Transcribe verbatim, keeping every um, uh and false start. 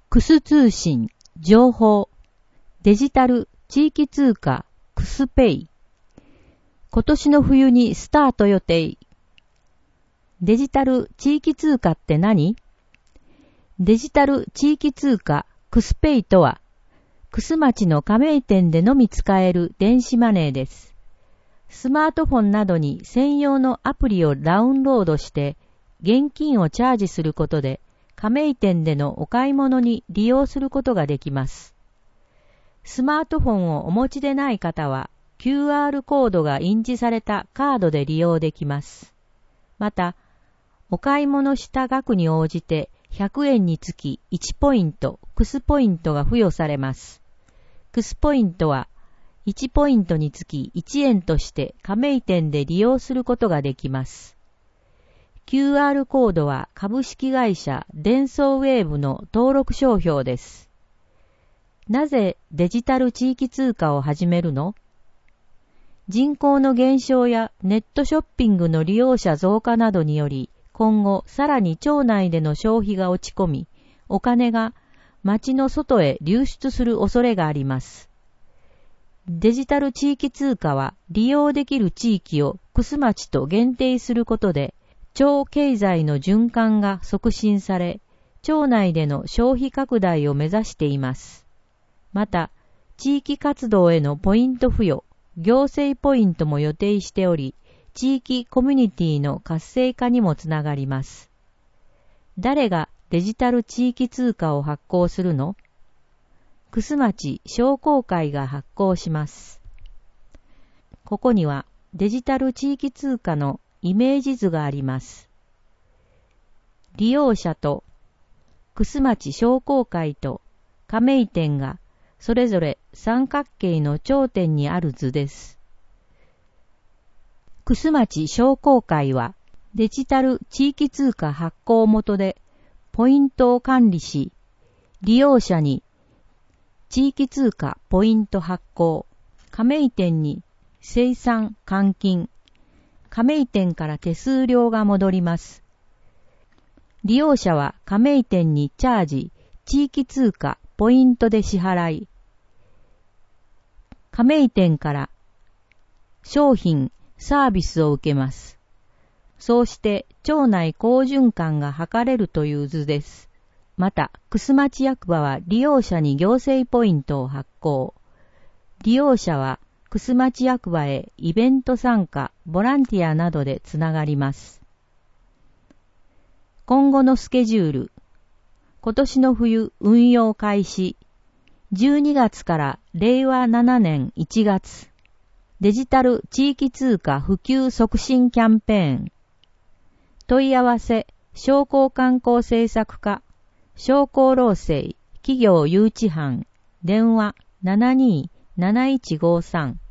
クス通信、情報、デジタル地域通貨クスペイ。今年の冬にスタート予定。デジタル地域通貨って何？デジタル地域通貨クスペイとは、クス町の加盟店でのみ使える電子マネーです。スマートフォンなどに専用のアプリをダウンロードして、現金をチャージすることで、加盟店でのお買い物に利用することができます。スマートフォンをお持ちでない方は、キューアール コードが印字されたカードで利用できます。また、お買い物した額に応じてひゃくえんにつきいちポイント、クスポイントが付与されます。クスポイントはいちポイントにつきいちえんとして加盟店で利用することができます。キューアール コードは株式会社デンソーウェーブの登録商標です。なぜデジタル地域通貨を始めるの？人口の減少やネットショッピングの利用者増加などにより、今後さらに町内での消費が落ち込み、お金が町の外へ流出する恐れがあります。デジタル地域通貨は利用できる地域をクス町と限定することで、町経済の循環が促進され、町内での消費拡大を目指しています。また、地域活動へのポイント付与、行政ポイントも予定しており、地域コミュニティの活性化にもつながります。誰がデジタル地域通貨を発行するの？クス町商工会が発行します。ここにはデジタル地域通貨のイメージ図があります。利用者とクス町商工会と加盟店がそれぞれ三角形の頂点にある図です。クス町商工会はデジタル地域通貨発行元でポイントを管理し、利用者に地域通貨ポイント発行、加盟店に生産換金、加盟店から手数料が戻ります。利用者は加盟店にチャージ、地域通貨ポイントで支払い、加盟店から商品、サービスを受けます。そうして町内好循環が図れるという図です。また、クス町役場は利用者に行政ポイントを発行。利用者はクス町役場へイベント参加、ボランティアなどでつながります。今後のスケジュール。今年の冬運用開始。じゅうにがつかられいわななねんいちがつ。デジタル地域通貨普及促進キャンペーン。問い合わせ、商工観光政策課、商工労政、企業誘致班、電話ななにーなないちごさん。